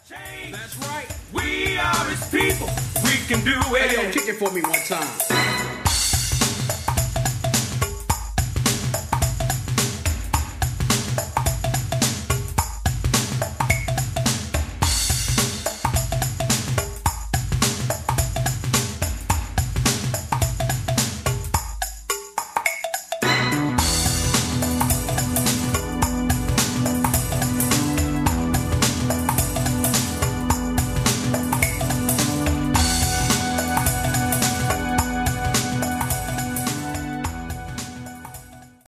That's right. We are his people. We can do it. Hey, yo, kick it for me one time.